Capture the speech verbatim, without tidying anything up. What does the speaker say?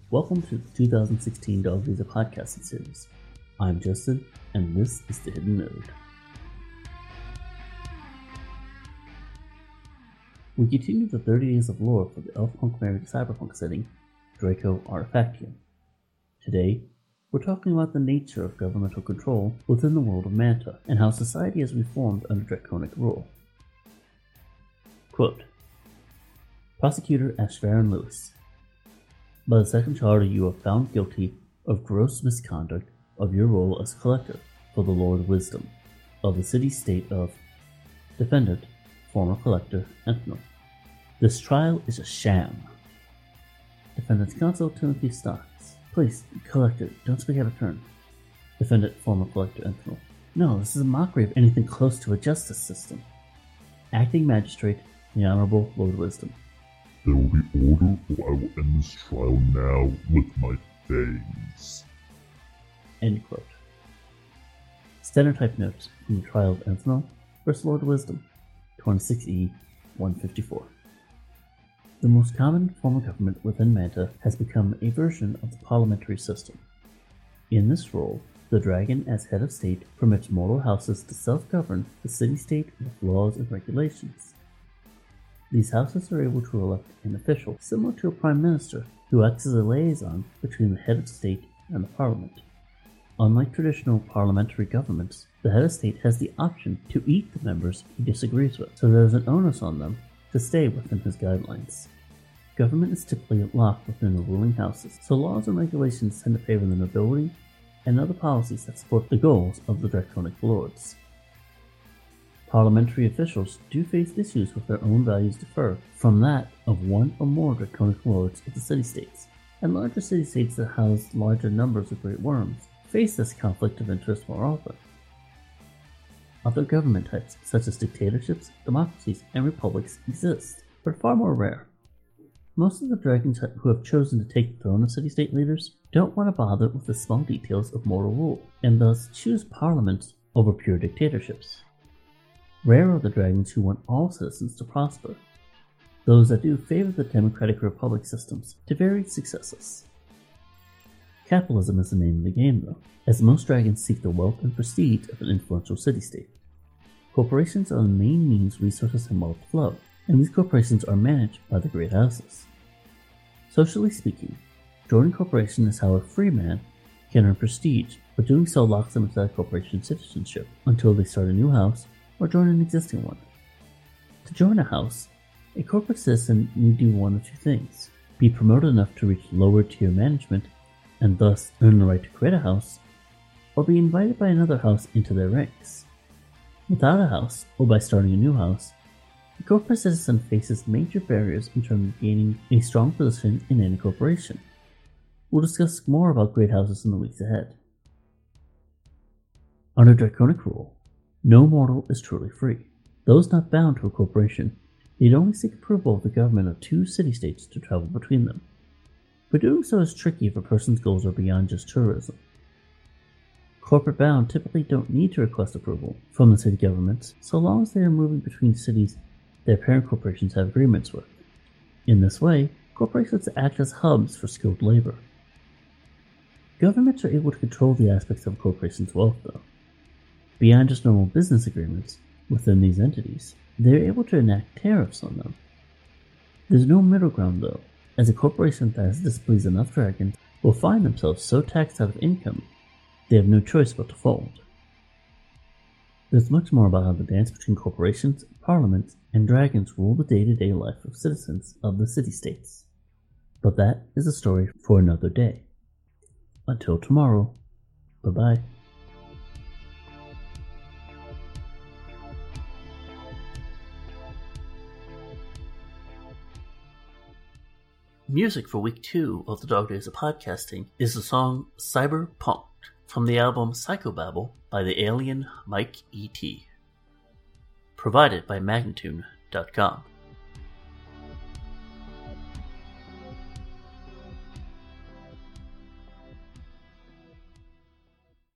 Welcome to the two thousand sixteen Dog Days of Podcasting series. I'm Justin, and this is The Hidden Node. We continue the thirty days of lore for the Elf-Punk married cyberpunk setting, Draco Artifactium. Today, we're talking about the nature of governmental control within the world of Manta, and how society has reformed under draconic rule. Quote, Prosecutor Ashvaron Lewis. By the second charter, you are found guilty of gross misconduct of your role as collector for the Lord Wisdom of the city-state of Defendant, former collector, Enthnal. This trial is a sham. Defendant's counsel, Timothy Stocks. Please, collector, don't speak out of turn. Defendant, former collector, Enthnal. No, this is a mockery of anything close to a justice system. Acting Magistrate, the Honorable Lord Wisdom. There will be order, or I will end this trial now with my fangs. End quote. Stenotype notes from the trial of Enthnal versus Lord Wisdom, twenty-six E one fifty-four. The most common form of government within Manta has become a version of the parliamentary system. In this role, the dragon as head of state permits mortal houses to self-govern the city-state with laws and regulations. These houses are able to elect an official similar to a prime minister who acts as a liaison between the head of state and the parliament. Unlike traditional parliamentary governments, the head of state has the option to eat the members he disagrees with, so there is an onus on them to stay within his guidelines. Government is typically locked within the ruling houses, so laws and regulations tend to favor the nobility and other policies that support the goals of the draconic lords. Parliamentary officials do face issues with their own values differ from that of one or more draconic lords of the city-states, and larger city-states that house larger numbers of great worms face this conflict of interest more often. Other government types, such as dictatorships, democracies, and republics, exist, but far more rare. Most of the dragons who have chosen to take the throne of city-state leaders don't want to bother with the small details of mortal rule, and thus choose parliaments over pure dictatorships. Rare are the dragons who want all citizens to prosper. Those that do favor the democratic republic systems to varied successes. Capitalism is the name of the game, though, as most dragons seek the wealth and prestige of an influential city-state. Corporations are the main means resources and wealth flow, and these corporations are managed by the great houses. Socially speaking, joining a corporation is how a free man can earn prestige, but doing so locks them into that corporation's citizenship until they start a new house or join an existing one. To join a house, a corporate citizen need do one of two things: be promoted enough to reach lower tier management and thus earn the right to create a house, or be invited by another house into their ranks. Without a house, or by starting a new house, a corporate citizen faces major barriers in terms of gaining a strong position in any corporation. We'll discuss more about great houses in the weeks ahead. Under draconic rule, no mortal is truly free. Those not bound to a corporation need only seek approval of the government of two city-states to travel between them. But doing so is tricky if a person's goals are beyond just tourism. Corporate bound typically don't need to request approval from the city governments so long as they are moving between cities their parent corporations have agreements with. In this way, corporations act as hubs for skilled labor. Governments are able to control the aspects of a corporation's wealth, though. Beyond just normal business agreements within these entities, they are able to enact tariffs on them. There's no middle ground, though, as a corporation that has displeased enough dragons will find themselves so taxed out of income they have no choice but to fold. There's much more about how the dance between corporations, parliaments, and dragons rule the day-to-day life of citizens of the city-states. But that is a story for another day. Until tomorrow, bye-bye. Music for week two of the Dog Days of Podcasting is the song Cyberpunk from the album Psychobabble by the alien Mike E T. Provided by Magnatune dot com.